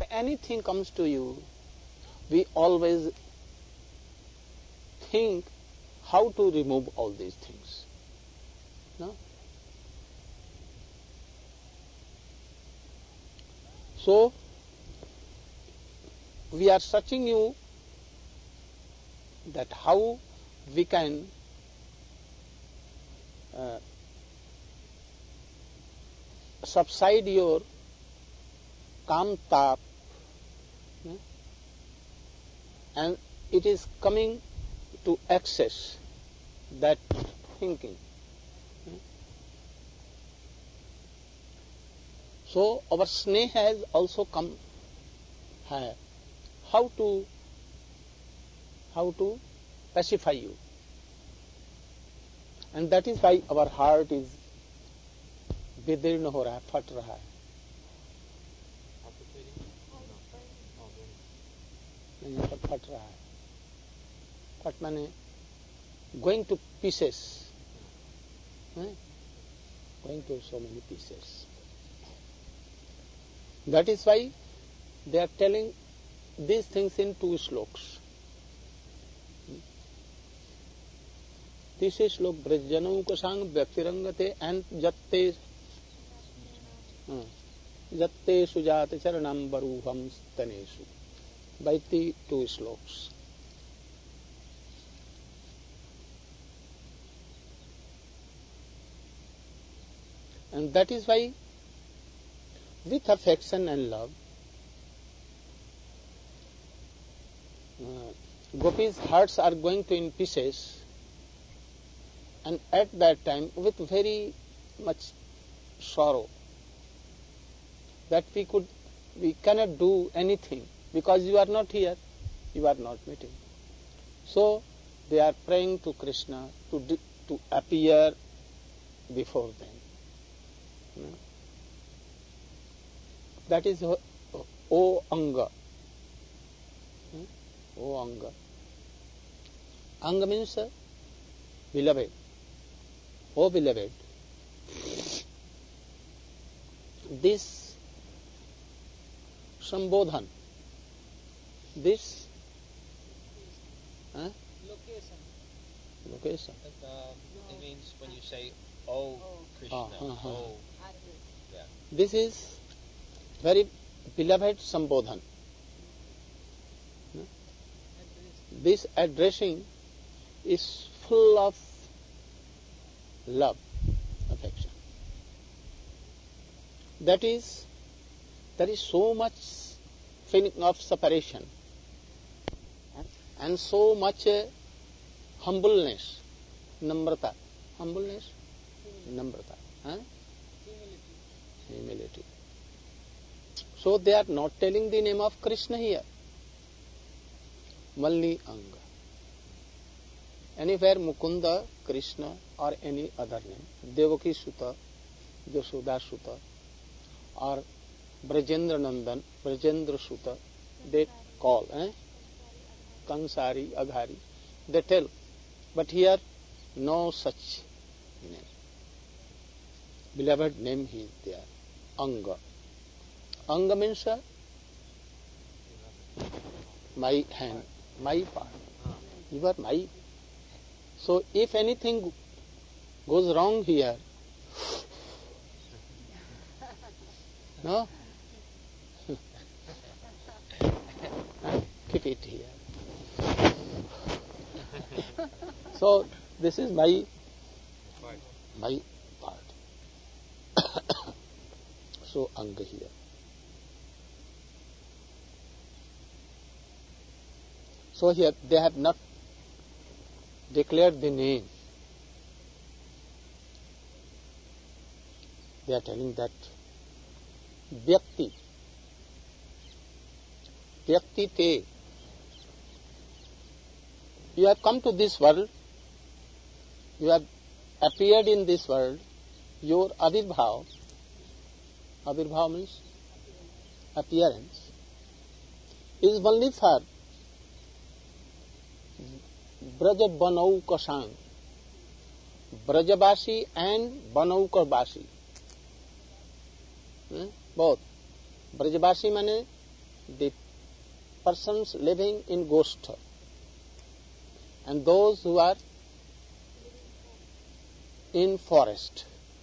anything comes to you, we always think how to remove all these things. No? So, we are searching you that how we can subside your kam tap, and it is coming to access that thinking. So our sneha has also come here. How to pacify you. And that is why our heart is विदीर्ण हो रहा है, फट रहा है. यहाँ पर फट रहा है. फट माने going to pieces, going to so many pieces. That is why they are telling these things in 2 slokas. This is slok brajjanau kasang vyaktirangate and jatte sujate charanam baruham stanesu. By the 2 slokas. And that is why with affection and love, gopis' hearts are going to in pieces, and at that time with very much sorrow that we cannot do anything because you are not here, you are not meeting. So they are praying to Krishna to appear before them. That is O Anga. O Anga. Anga means beloved. O beloved. This Sambodhan, this location. It means when you say, "Oh Krishna," oh. Yeah. This is very beloved Sambodhan. This addressing is full of love, affection. There is so much feeling of separation and so much humbleness, namrata. Humbleness? Namrata. Humility. So they are not telling the name of Krishna here. Malli Anga. Anywhere Mukunda, Krishna or any other name. Devaki Sutta, Yashoda Sutta or Brajendra Nandan, Brajendra Sutta, they call. Kansari, Aghari. They tell. But here no such name. Beloved name is there. Anga. Anga means my hand, my part. You are my. So if anything goes wrong here, no? Keep it here. So this is my part. So Anga here. So here they have not declared the name. They are telling that Vyakti te. You have come to this world, you have appeared in this world, your avirbhav means appearance, is only for Braja Banauka Sang, Brajabasi and Banauka Basi. Both. Brajabasi means the persons living in Goshtha and those who are in forest.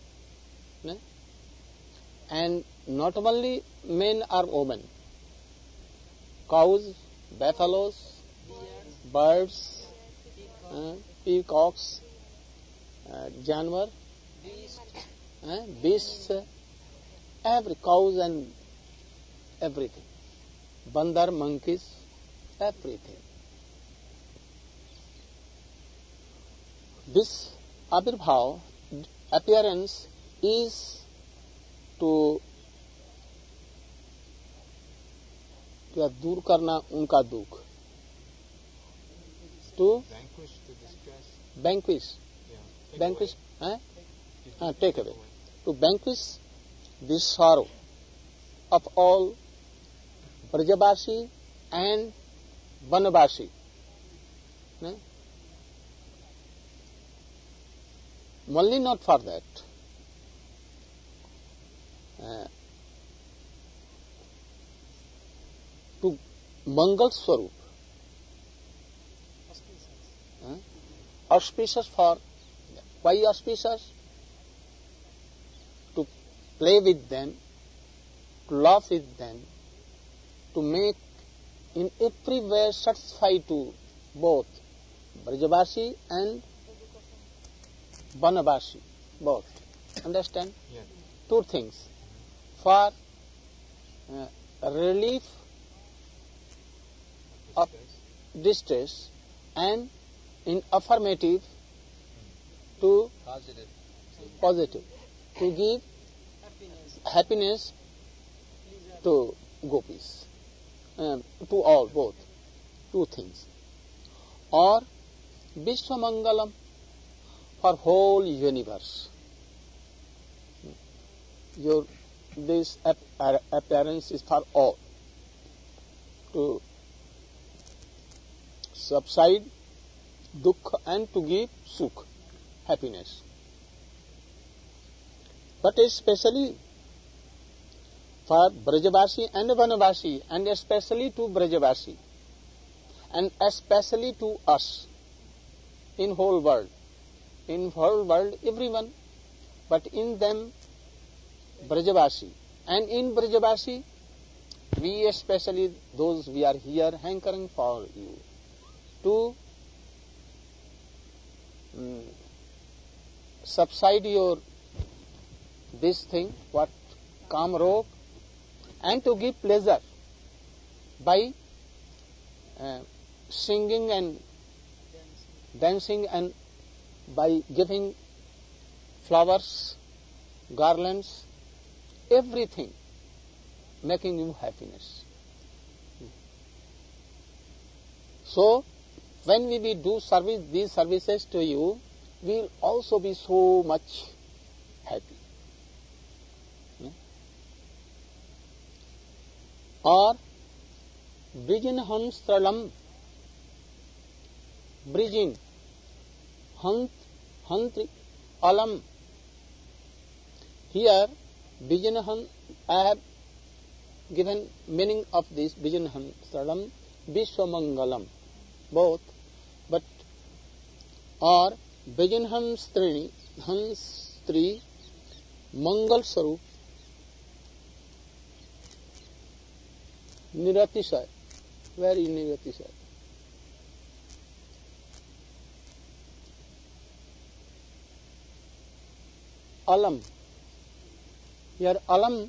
And not only men or women, cows, buffaloes, birds, peacocks, janwar, beasts, every cows and everything, bandar, monkeys, everything. This Abirbhav, appearance, is to दूर करना उनका दुख, to vanquish, take away, to vanquish the sorrow of all Brajavasi and Vanavasi. Only not for that. To Mangal Swarup, auspicious for, why auspicious? To play with them, to laugh with them, to make in every way satisfy to both Brajavasi and Vanavasi, both. Understand? Yeah. Two things. For relief of distress and in affirmative to positive, to give happiness to gopis, to all, both, two things. Or Vishwamangalam, for whole universe. This appearance is for all, to subside dukkha and to give sukha, happiness. But especially for Brajavasi and Vanavasi, and especially to Brajavasi, and especially to us, in whole world. In whole world, everyone, but in them, Brajavasi. And in Brajavasi, we especially, those we are here hankering for you, to subside your this thing, what Kam Rog, and to give pleasure by singing and dancing and by giving flowers, garlands, everything, making you happiness. So, when we do these services to you, we will also be so much happy. Or Brijin Stralam, Brijin, Hantri, Alam. Here, Vijanahan, I have given meaning of this Vijanahan Stralam, Vishwamangalam, both, but, or Vijanahan Strini, Hanstri, Mangal Sarup, Niratishay, where is Niratishay? Alam. Here alam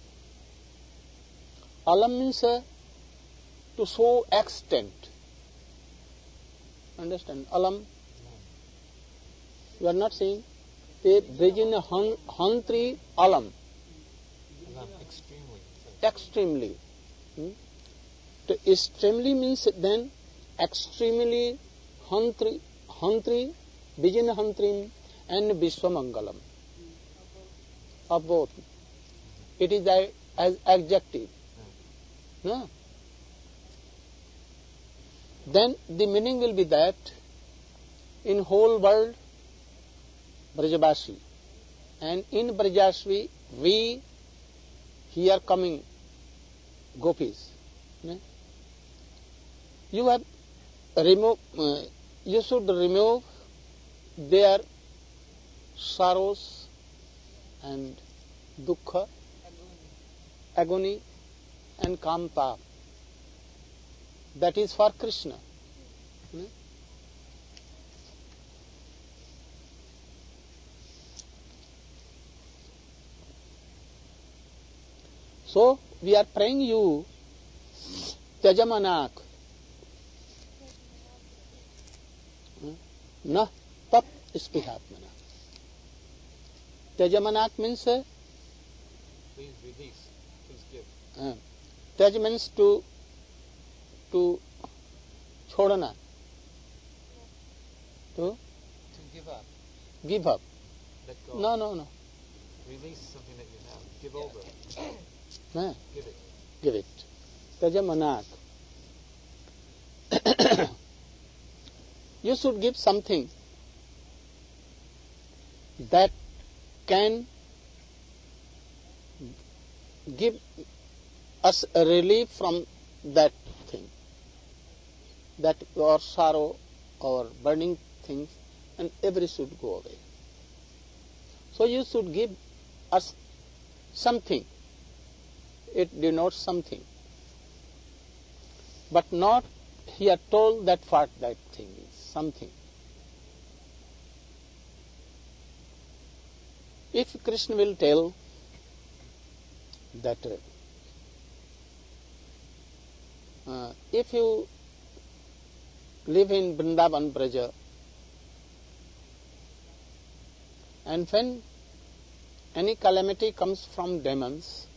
means to so extent. Understand? Alam. You are not saying te Brijin Hantri alam. Extremely. To extremely means then extremely Hantri, Vijin Hantrim and Vishwamangalam. Of both. It is as adjective. No? Then the meaning will be that in whole world, Brajavasi, and in Brajavasi, we here coming gopis, You have you should remove their sorrows and dukkha, agony and kamta. That is for Krishna. So we are praying you, Tyajamanak. Na tat spihatmana. Tyajamanak means please release, please give. Tyaj means to छोड़ना, to give up. Give up. Let go. No. Release something that you have. Give over. No. Give it. Give it. Tyajamanak. You should give something that can give us a relief from that thing, that our sorrow, our burning things, and every should go away. So you should give us something. It denotes something, but not here told that what that thing is. Something. If Krishna will tell that if you live in Vrindavan Braja, and when any calamity comes from demons,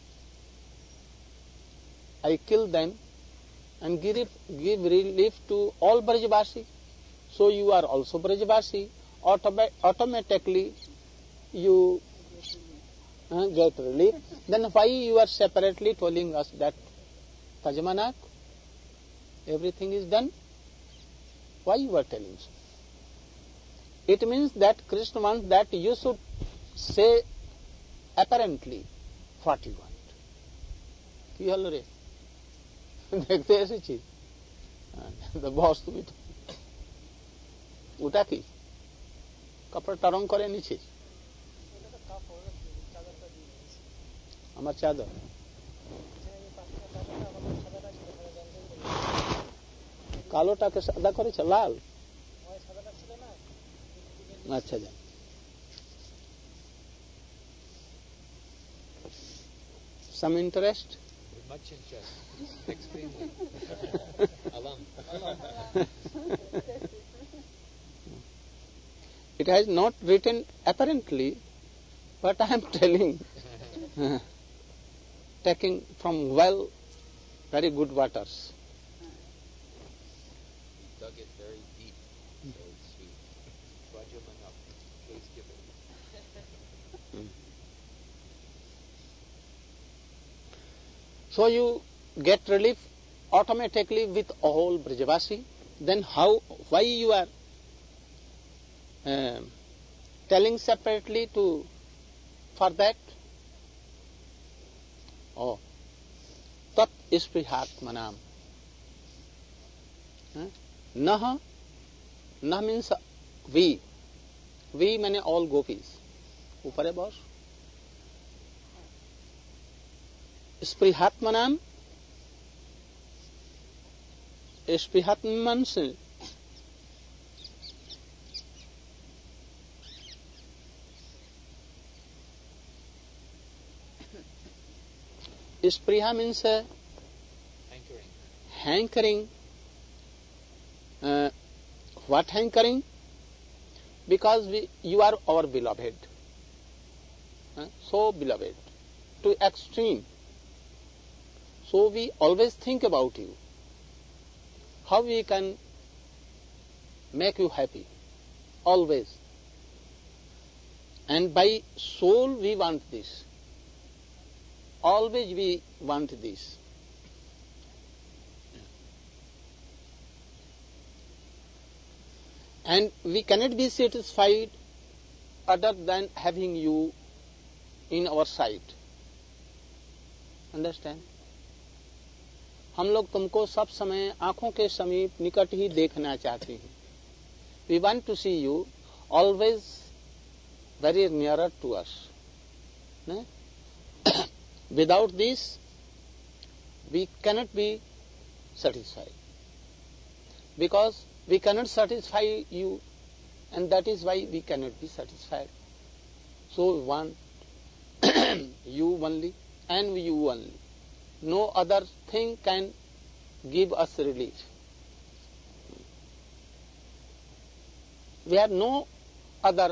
I kill them and give relief to all Brajavasi. So you are also Brajavasi. Automatically you get relief. Then why you are separately telling us that Tyajamanak, everything is done? Why you are telling so? It means that Krishna wants that you should say apparently what you want. কি হলো রে দেখতে এসেছি বস তুমি তো ওটা কি কাপড়টা রং করে নিছিস আমার চাদর কালোটাকে সাদা করেছে লাল আচ্ছা যান some interest? Much interest. Extremely. Alam. It has not written apparently, but I am telling, taking from well, very good waters. You dug it very deep, very sweet. Rajamanap, please give it. So you get relief automatically with all Brajavasi. Then why you are telling separately for that? Oh, tat isprihatmanam. Nah means we. We mean all gopis. ऊपर है boss. Sprihatmanam. Sprihatman से Spriha means hankering. What hankering? Because you are our beloved. So beloved. To extreme. So we always think about you. How we can make you happy. Always. And by soul we want this. Always we want this. And we cannot be satisfied other than having you in our sight. Understand? हम लोग तुमको सब समय आंखों के समीप निकट ही देखना चाहते हैं. We want to see you always very nearer to us. Without this, we cannot be satisfied. Because we cannot satisfy you, and that is why we cannot be satisfied. So we want you only and you only. No other thing can give us relief. We have no other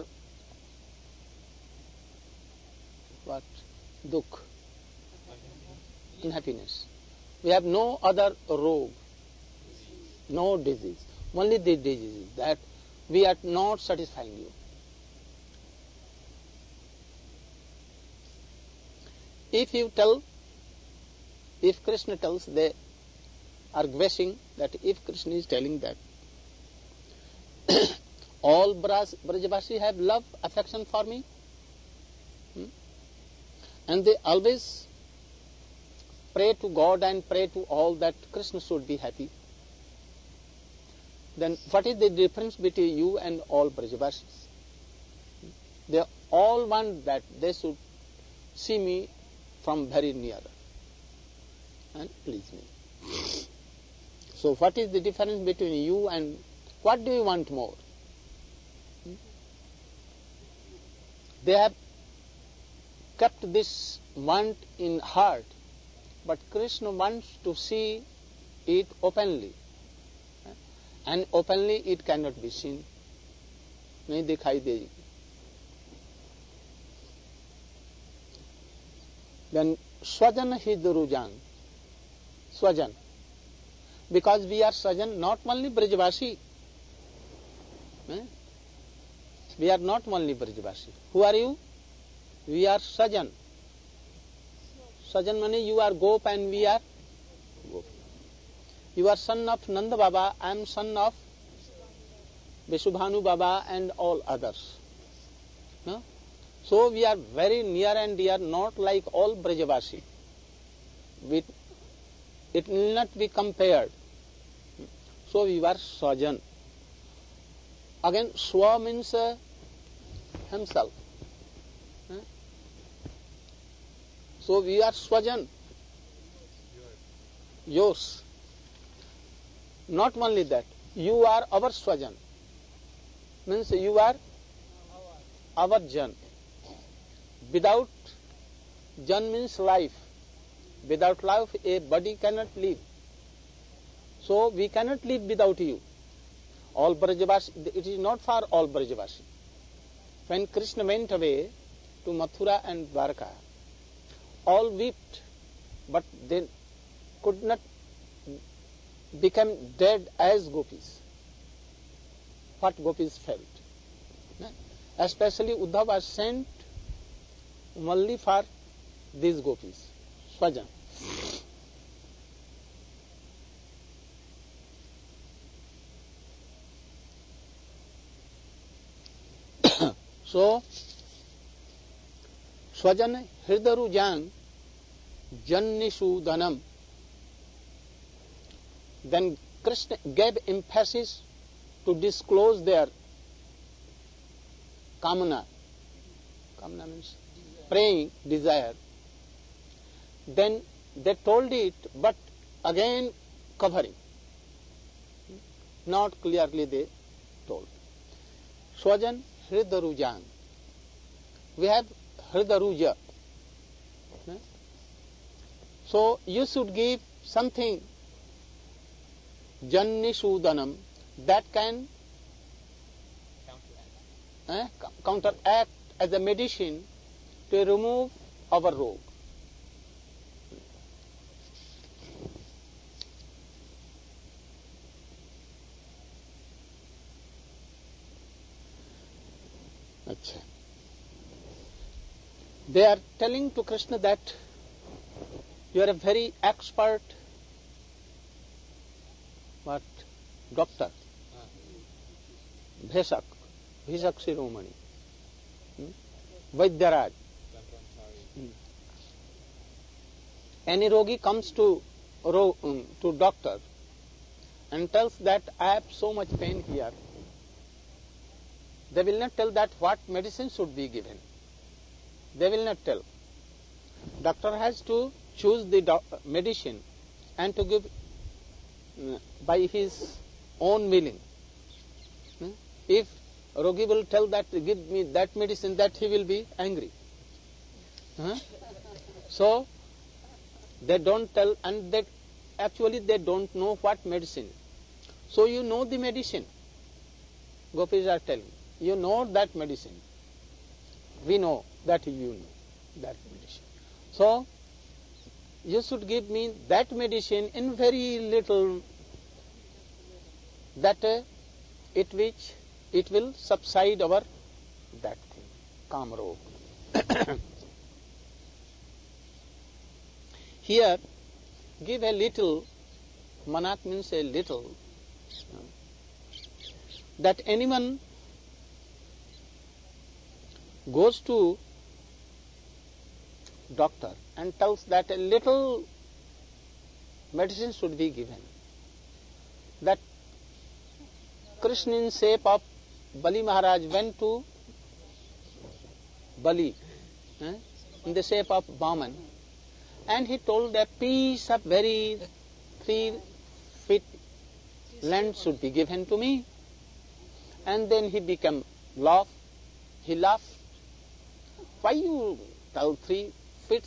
dukh, unhappiness. We have no other rogue, no disease. Only the disease is that we are not satisfying you. If Krishna tells, they are guessing that if Krishna is telling that all Brajavasi have love, affection for me, and they always pray to God and pray to all that Krishna should be happy, then what is the difference between you and all Brajavasis? They all want that they should see me from very near and please me. So what is the difference between you and what do you want more? They have kept this want in heart, but Krishna wants to see it openly, and openly it cannot be seen. नहीं दिखाई देगी. Then Swajan Hidurujan. Swajan. Because we are Swajan, not only Brajavasi. We are not only Brajavasi. Who are you? We are Swajan. Swajan means you are Gop and we are Gop. You are son of Nanda Baba, I am son of Vishubhanu Baba and all others. No? So we are very near and dear, not like all Brajavasi. It will not be compared. So we are Swajan. Again, Swa means himself. So we are Swajan. Yours. Not only that, you are our Swajan. Means you are our Jan. Without Jan means life. Without life, a body cannot live. So we cannot live without you. All Brajavasi, it is not for all Brajavasi. When Krishna went away to Mathura and Dwarka, all wept, but they could not become dead as gopis. What gopis felt. Especially Uddhava was sent only for these gopis, Swajan. So, Swajan Hridarujan Jannishudanam. Then Krishna gave emphasis to disclose their kamana. Kamana means praying, desire. Then they told it, but again covering. Not clearly they told. Swajan Hridarujan. We have Hridaruja. So you should give something Jannishudanam that can counteract as a medicine to remove our rogue. Achha. They are telling to Krishna that you are a very expert doctor, Bhesak Shiromani, Vaidyaraj. Any rogi comes to to doctor and tells that I have so much pain here, they will not tell that what medicine should be given. They will not tell. Doctor has to choose the medicine and to give by his own willing. If Rogi will tell that give me that medicine, that he will be angry. So they don't tell, and that actually they don't know what medicine. So you know the medicine. Gopis are telling, you know that medicine. We know that you know that medicine. So you should give me that medicine in very little, that it will subside our that thing, Kamrog. Here, give a little, manat means a little, that anyone goes to doctor and tells that a little medicine should be given. That Krishna in shape of Bali Maharaj went to Bali in the shape of Vaman, and he told a piece of very 3 feet land should be given to me. And then he became laugh. He laughed. Why you tell 3 feet,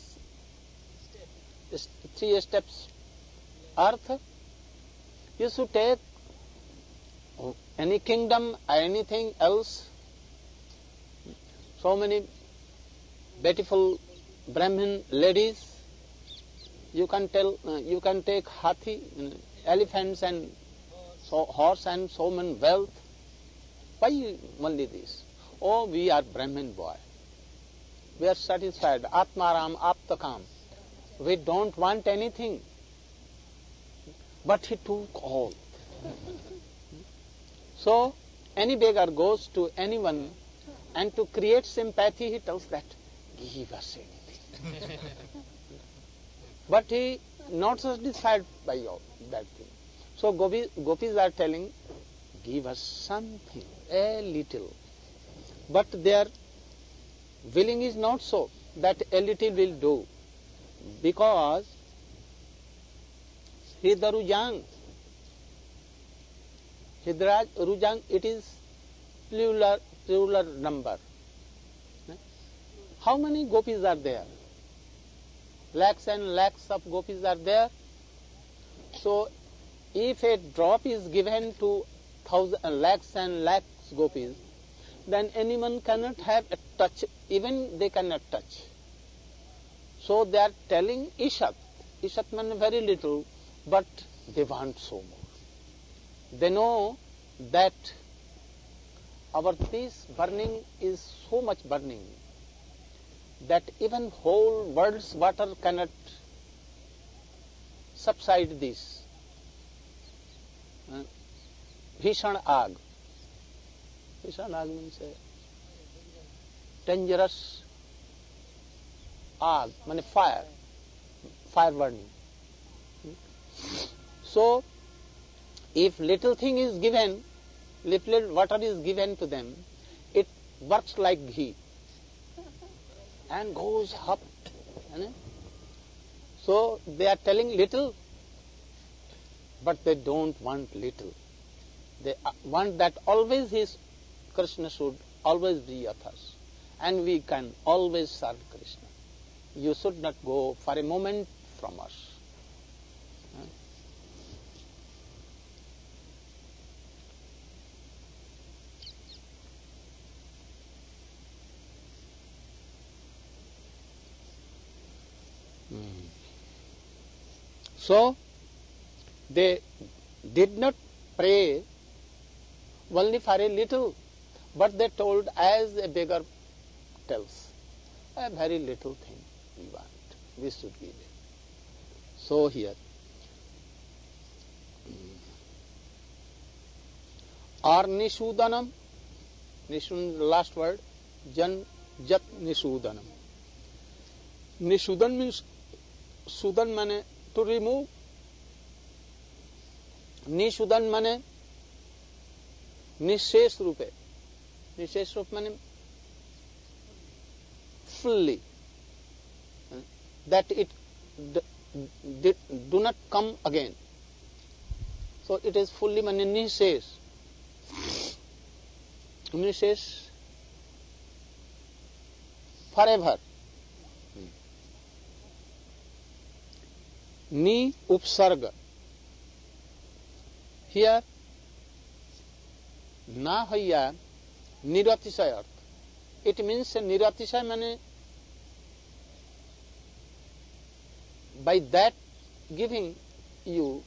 3 steps earth? You should take any kingdom or anything else. So many beautiful Brahmin ladies. You can take hathi, elephants and horse and so many wealth. Why only this? Oh, we are Brahmin boy. We are satisfied. Atmaram aptakam. We don't want anything. But he took all. So, any beggar goes to anyone, and to create sympathy, he tells that, give us anything. But he not satisfied by all that thing. So, gopis are telling, give us something, a little. But their willing is not so, that a little will do. Because Hridarujang, it is plural number. How many gopis are there? Lakhs and lakhs of gopis are there. So, if a drop is given to lakhs and lakhs gopis, then anyone cannot have a touch, even they cannot touch. So they are telling Ishat. Ishat means very little, but they want so more. They know that our this burning is so much burning that even whole world's water cannot subside this. Bhishan Ag. Bhishan Ag means a dangerous Ag, means fire burning. So, if little thing is given, little water is given to them, it works like ghee and goes up. So, they are telling little, but they don't want little. They want that always Krishna should always be with us, and we can always serve Krishna. You should not go for a moment from us. So, they did not pray only for a little, but they told as a beggar tells, a very little thing we want, we should give it. So here, or Nishudanam, Nishun, the last word, Jat Nishudanam. Nishudan means, Sudan means to remove निषुदन माने निशेष रूपे, निशेष रूप माने fully, that it do not come again. So it is fully माने निशेष, निशेष forever. Ni upsarga. Here, na hoya niratishay arth. It means niratishay means by that giving you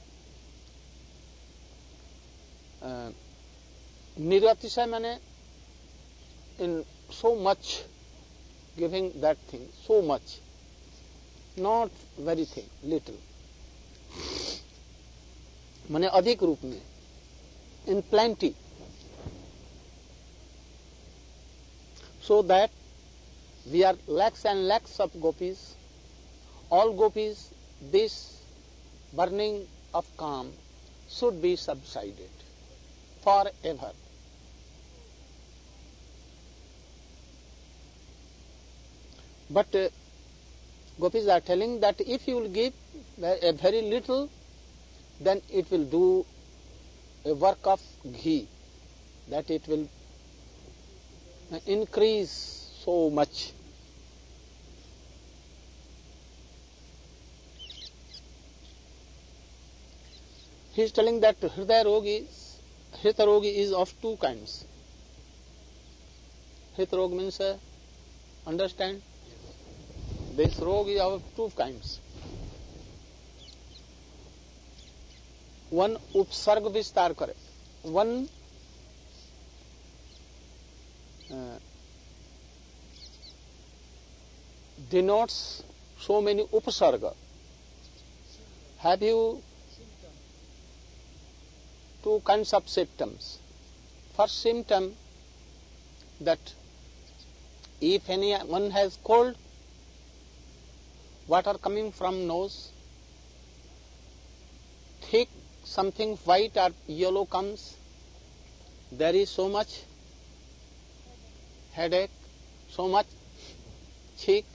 niratishay means in so much giving that thing, so much. Not very thing, little. माने अधिक रूप में, in plenty, so that we are lakhs and lakhs of gopis, all gopis, this burning of calm should be subsided forever. But gopis are telling that if you will give a very little, then it will do a work of ghee, that it will increase so much. He is telling that Hridaya rogi is of two kinds. Hridaya rogi means understand? This rog is of two kinds. One upsarg vistar kare. One denotes so many upsarga. Have you two kinds of symptoms? First symptom, that if anyone has cold, water coming from nose, thick something white or yellow comes, there is so much headache, so much cheek,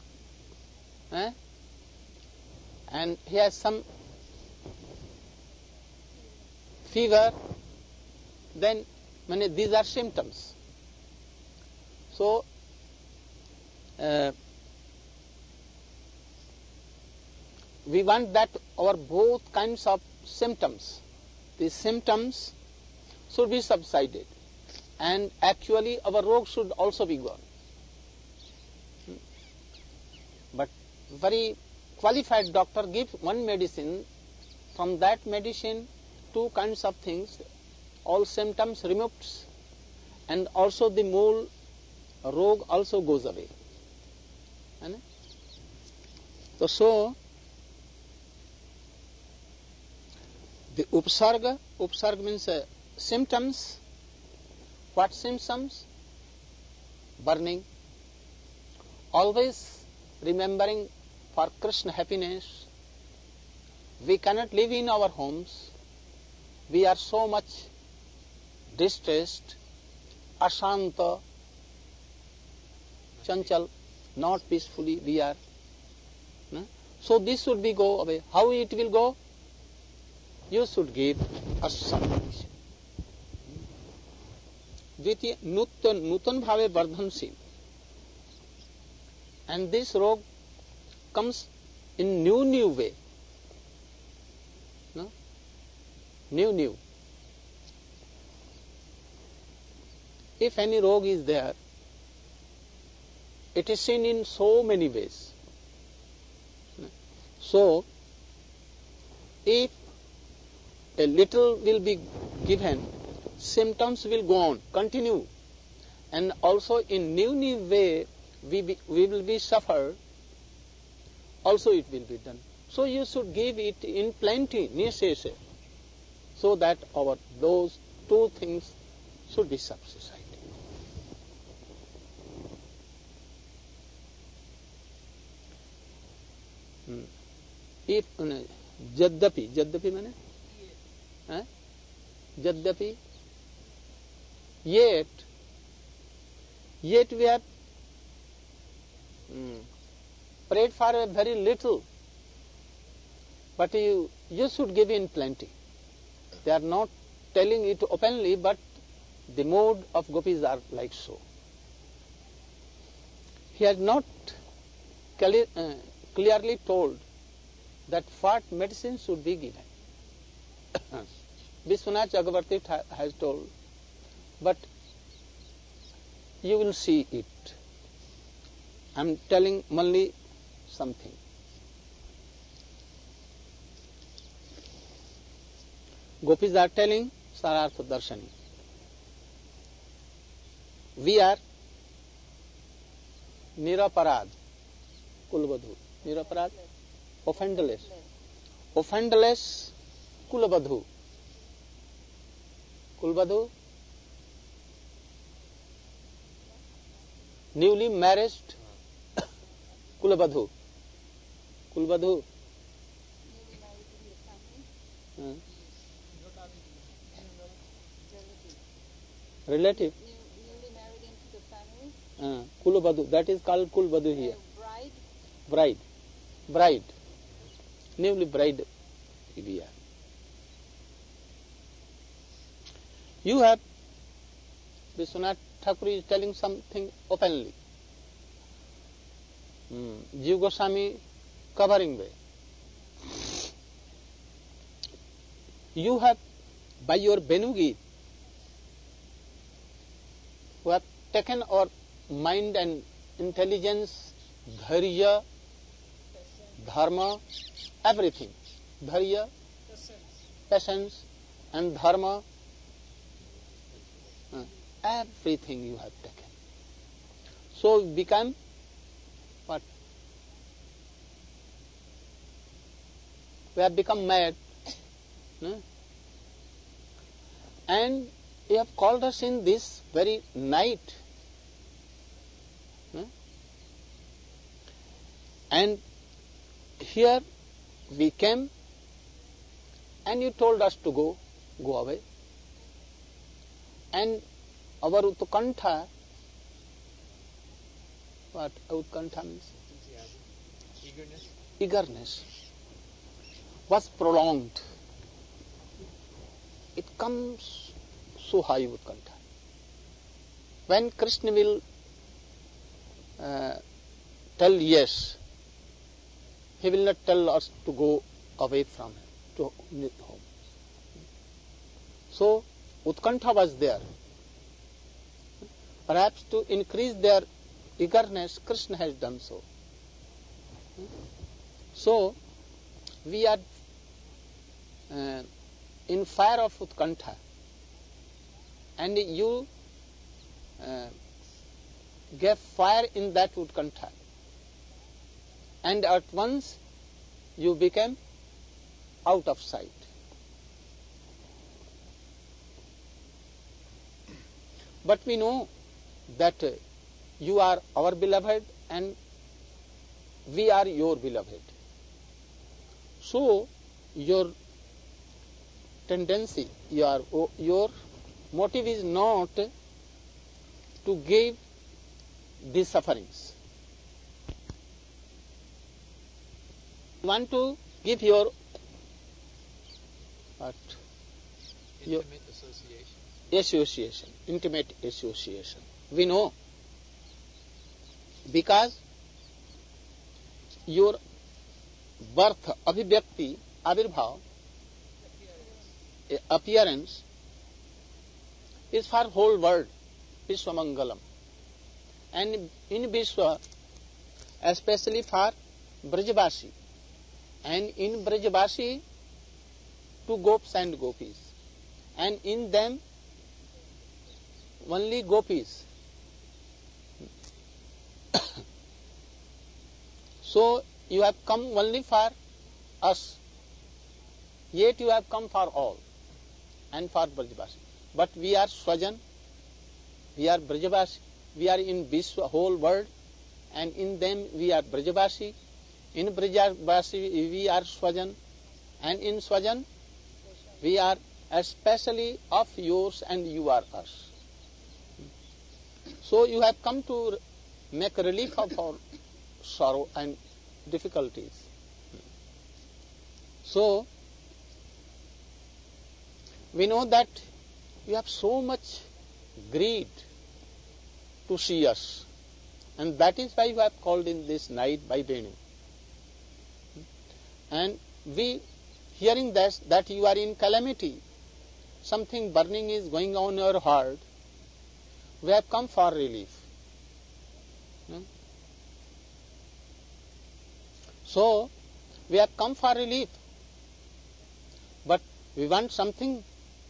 and he has some fever, then these are symptoms. So we want that our both kinds of symptoms, these symptoms should be subsided, and actually our rog should also be gone. But very qualified doctor gives one medicine, from that medicine two kinds of things, all symptoms removed, and also the mole rog also goes away. So the upsarga means symptoms. What symptoms? Burning. Always remembering for Krishna happiness. We cannot live in our homes. We are so much distressed, ashanta, chanchal, not peacefully we are. So this should be go away. How it will go? You should give us some medicine. द्वितीय नूतन भावे वर्धनशील, and this rog comes in new way, new. If any rog is there, it is seen in so many ways. So if a little will be given, symptoms will go on, continue, and also in new way we will be suffered, also it will be done. So you should give it in plenty, nisheshe, so that those two things should be subsided. If यद्यपि माने Yadyapi, yet we have prayed for a very little, but you should give in plenty. They are not telling it openly, but the mood of gopis are like so. He has not clearly told that what medicine should be given. Vishwanath Chakravarti has told, but you will see it. I am telling only something. Gopis are telling Sarartha Darshani. We are Niraparad, Kulvadhu. Niraparad, offendless. Offendless Kulvadhu. Kulvadhu, newly married Kulvadhu. Kulvadhu. Relative. Newly married into the family. Kulvadhu. That is called Kulvadhu here. Bride. Bride. Newly bride we are. You have, Vishwanath Thakur is telling something openly. Jiva Goswami covering way. You have, by your Benugit, who have taken our mind and intelligence, dharya, dharma, everything. Dharya, patience, and dharma, everything you have taken. So we become what? We have become mad. And you have called us in this very night. And here we came and you told us to go away. And our utkantha, what utkantha means? Eagerness was prolonged. It comes so high utkantha. When Krishna will tell yes, he will not tell us to go away from him, to home. So, utkantha was there. Perhaps to increase their eagerness, Krishna has done so. So, we are in fire of utkantha, and you gave fire in that utkantha, and at once you became out of sight. But we know that you are our beloved and we are your beloved. So your tendency, your motive is not to give these sufferings. You want to give your intimate association. Intimate association. We know because your birth, abhivyakti, avirbhav, appearance is for whole world, Vishwamangalam. And in Vishwa, especially for Brajavasi. And in Brajavasi, to Gops and Gopis. And in them, only Gopis. So, you have come only for us. Yet you have come for all. And for Brajavasi. But we are Swajan, we are Brajavasi, we are in Vishwa, whole world, and in them we are Brajavasi. In Brajavasi we are Swajan, and in Swajan we are especially of yours, and you are us. So you have come to make relief of our sorrow and difficulties. So we know that you have so much greed to see us, and that is why you have called in this night by Venu. And we, hearing this, that you are in calamity, something burning is going on in your heart, we have come for relief. So, we have come for relief, but we want something.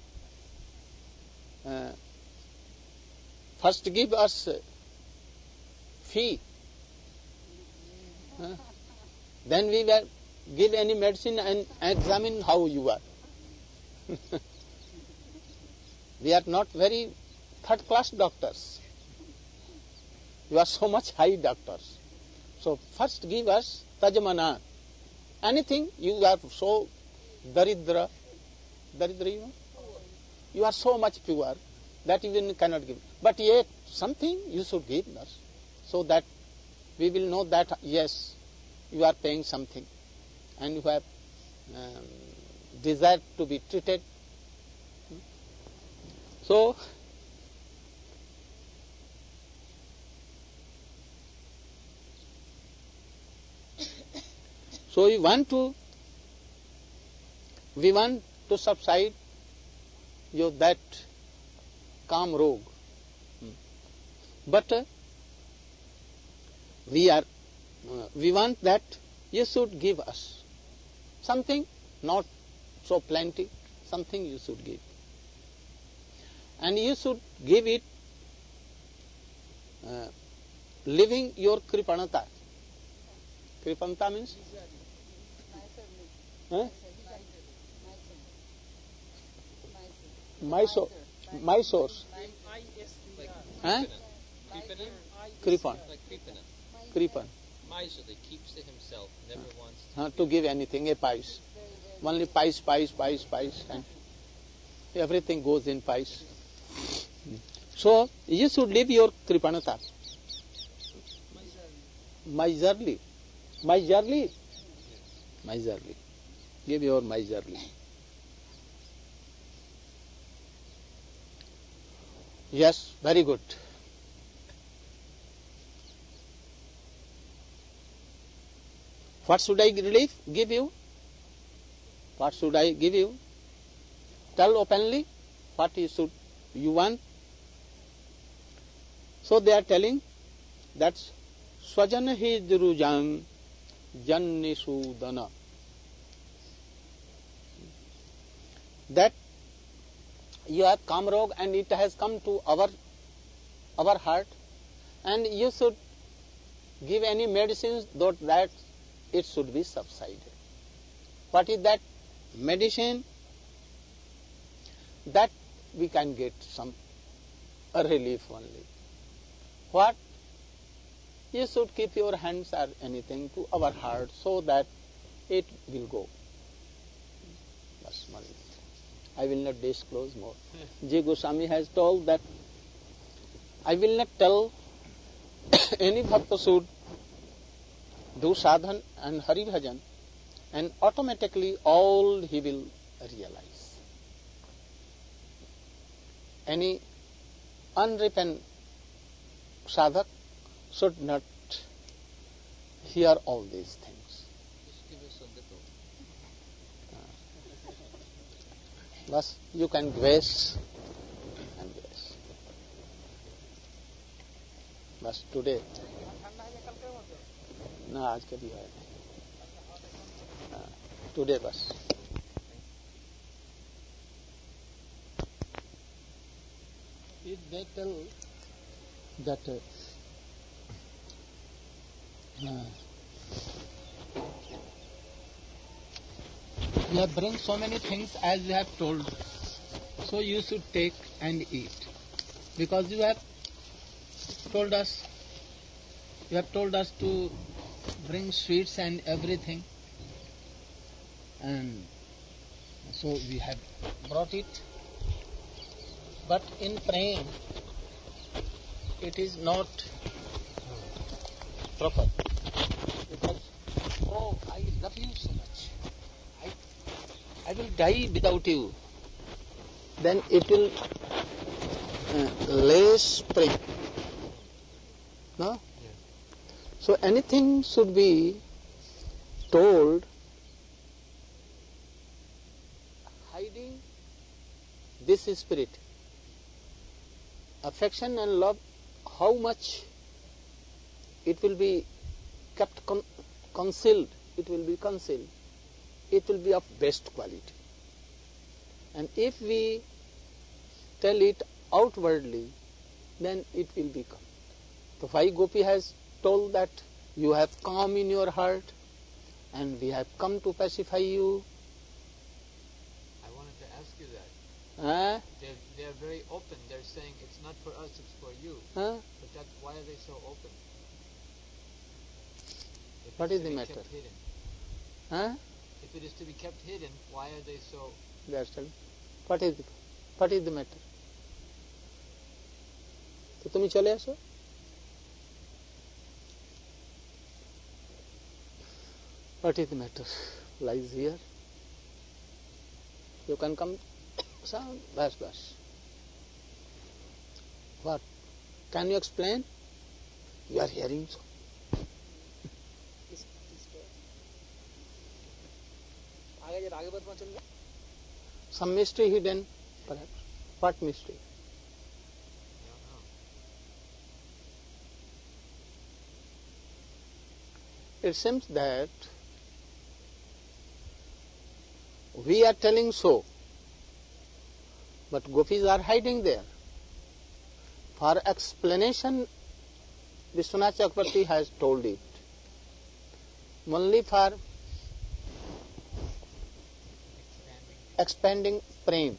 First give us fee, then we will give any medicine and examine how you are. We are not very third-class doctors. You are so much high doctors. So first give us tajmana. Anything, you are so daridra, you know? You are so much pure that even cannot give. But yet something you should give us, so that we will know that yes, you are paying something, and you have desire to be treated. So we want to subside that Kam Rog. But we want that you should give us something, not so plenty, something you should give. And you should give it living your kripanata. Kripanata means? My source. Kripan. Kripan. Miserly, keeps to himself, never wants to give anything, a pice. Only pice, and everything goes in pice. So, you should live your kripanata. Miserly. Give your miserly. Yes, very good. What should I give you? What should I give you? Tell openly what you want. So they are telling that Swajana Hidrujam Jannisudana. That you have Kamrog and it has come to our heart, and you should give any medicines that it should be subsided. What is that medicine? That we can get a relief only. What? You should keep your hands or anything to our heart so that it will go. That's one. I will not disclose more. J. Goswami has told that I will not tell any bhakta should do sadhan and hari bhajan, and automatically all he will realize. Any unrepentant sadhak should not hear all these things. Just give us a little. Thus you can grace and grace. Thus today. ना आज कभी है today बस they tell that you have bring so many things as you have told, so you should take and eat, because you have told us to bring sweets and everything, and So we have brought it, but in praying it is not proper, because I love you so much, I will die without you, then it will less pray. No? Yes. So anything should be told hiding this spirit. Affection and love, how much it will be kept concealed, it will be concealed. It will be of best quality. And if we tell it outwardly, then it will become. So why Gopi has told that you have calm in your heart and we have come to pacify you? I wanted to ask you that. They're very open. They're saying it's not for us, it's for you. But why are they so open? What is the matter? Kept hidden. If it is to be kept hidden, why are they so... That's all. What is the matter? तो तुम चले आसो. What is the matter? Lies here. You can come. Sound. Bas. What? Can you explain? You are hearing so. Some mystery hidden, perhaps. What mystery? It seems that we are telling so, but gopis are hiding there. For explanation, Vishwanath Chakravarti has told it. Only for expanding prem.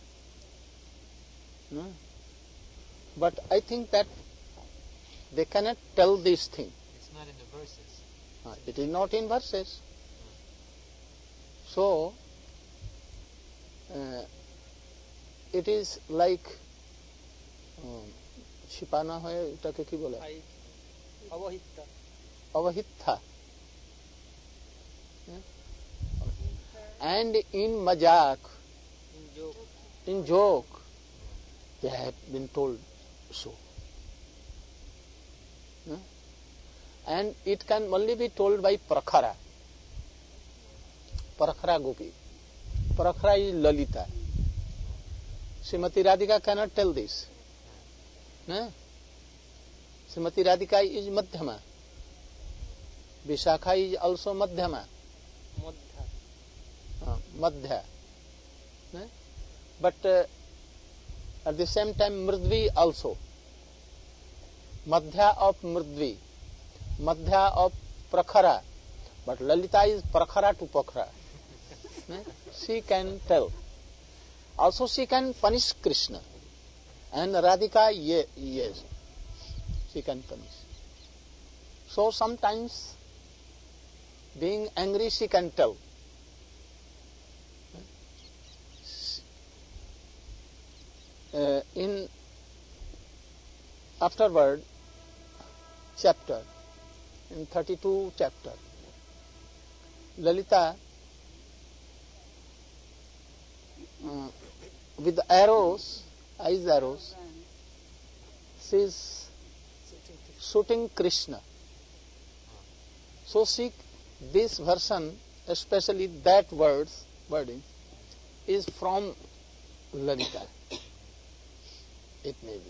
But I think that they cannot tell this thing. It's not in the verses. It is not in verses. So, it is like छिपाना है এটাকে কি বলে अवहिता and in majak, in joke they have been told so, and it can only be told by prakhara gopi. Prakhara is Lalita. Srimati Radhika cannot tell this. Srimati Radhika is Madhyama. Vishakha is also Madhyama. Madhya. But at the same time Mridvi also. Madhya of Mridvi. Madhya of Prakhara. But Lalita is Prakhara to Prakhara. She can tell. Also she can punish Krishna. And Radhika, yes, she can punish. So sometimes, being angry, she can tell. In afterward chapter, in 32 chapter, Lalita with arrows, eyes arrows, she is shooting Krishna. So see, this version, especially that wording, is from Lalita. It may be.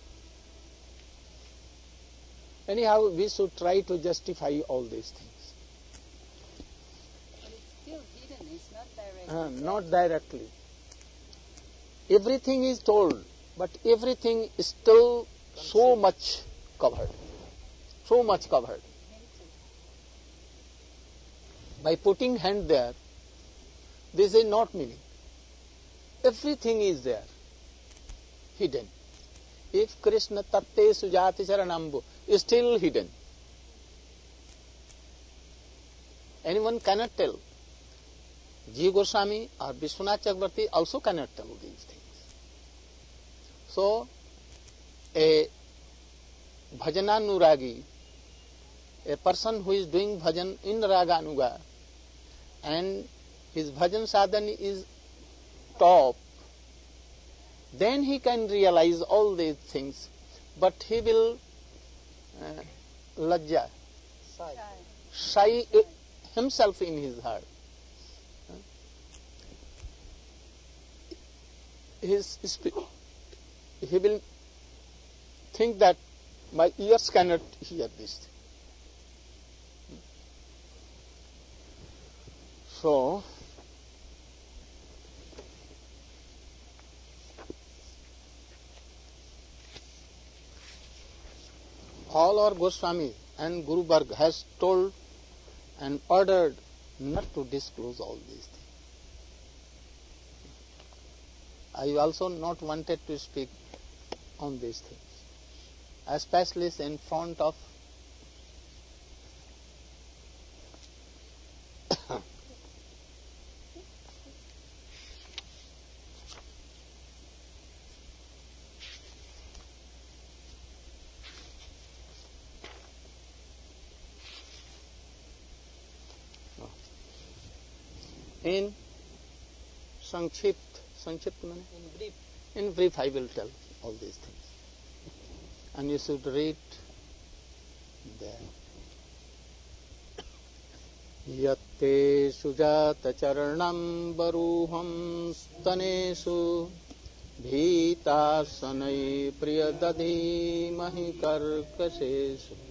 Anyhow, we should try to justify all these things. But it's still hidden, it's not directly. Not directly. Everything is told, but everything is still so much covered. So much covered. By putting hand there, this is not meaning. Everything is there, hidden. If Krishna tatte sujati charanambu is still hidden, anyone cannot tell. Jiva Goswami or Vishwanath Chakravarti also cannot tell these things. So, a bhajananuragi, a person who is doing bhajan in raganuga and his bhajan sadhana is top, then he can realize all these things, but he will lajja, shy himself in his heart. He will think that my ears cannot hear this. So, all our Goswami and Guru Varga has told and ordered not to disclose all these things. I also not wanted to speak on these things, especially in front of in Sankshipt means in brief I will tell all these things. And you should read there. Yatte sujata charanam baruham stanesu bhita sanai priyadadhi mahi karkasesu